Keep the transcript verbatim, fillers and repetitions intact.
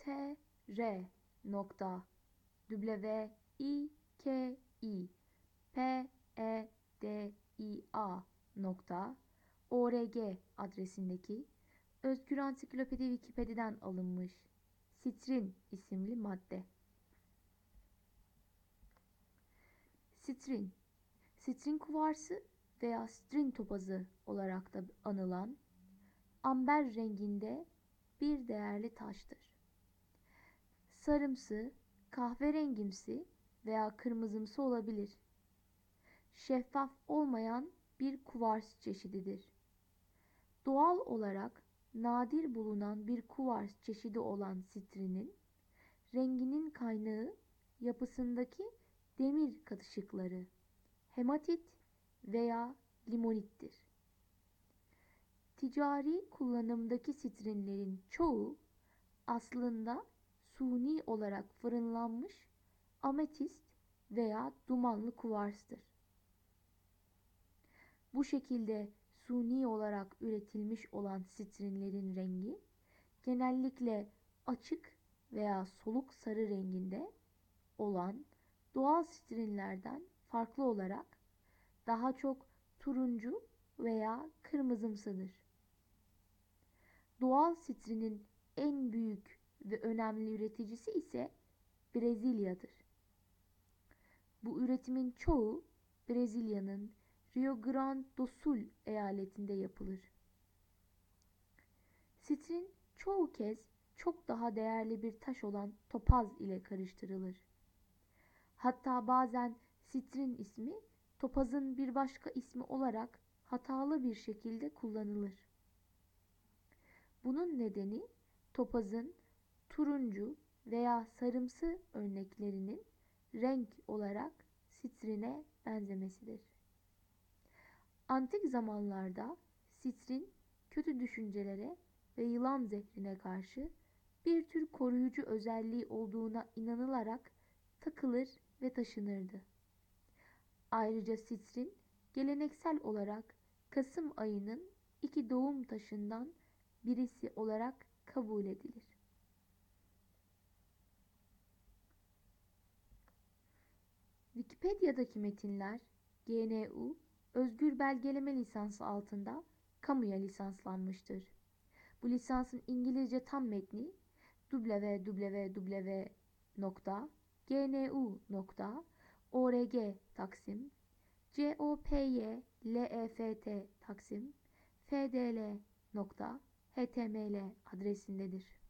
t r nokta w i k i p e d i a nokta org adresindeki Özgür Ansiklopedi Wikipedia'dan alınmış. Sitrin isimli madde. Sitrin, sitrin kuvarsı veya sitrin topazı olarak da anılan amber renginde bir değerli taştır. Sarımsı, kahverengimsi veya kırmızımsı olabilir. Şeffaf olmayan bir kuvars çeşididir. Doğal olarak nadir bulunan bir kuvars çeşidi olan sitrinin renginin kaynağı yapısındaki demir katışıkları, hematit veya limonittir. Ticari kullanımdaki sitrinlerin çoğu aslında suni olarak fırınlanmış ametist veya dumanlı kuvarstır. Bu şekilde suni olarak üretilmiş olan sitrinlerin rengi genellikle açık veya soluk sarı renginde olan doğal sitrinlerden farklı olarak daha çok turuncu veya kırmızımsıdır. Doğal sitrinin en büyük ve önemli üreticisi ise Brezilya'dır. Bu üretimin çoğu Brezilya'nın Rio Grande do Sul eyaletinde yapılır. Sitrin çoğu kez çok daha değerli bir taş olan topaz ile karıştırılır. Hatta bazen sitrin ismi topazın bir başka ismi olarak hatalı bir şekilde kullanılır. Bunun nedeni topazın turuncu veya sarımsı örneklerinin renk olarak sitrine benzemesidir. Antik zamanlarda sitrin kötü düşüncelere ve yılan zehrine karşı bir tür koruyucu özelliği olduğuna inanılarak takılır ve taşınırdı. Ayrıca sitrin geleneksel olarak Kasım ayının iki doğum taşından birisi olarak kabul edilir. Wikipedia'daki metinler G N U özgür belgeleme lisansı altında kamuya lisanslanmıştır. Bu lisansın İngilizce tam metni double-u double-u double-u nokta g n u nokta org taksim copyleft taksim fdl nokta html adresindedir.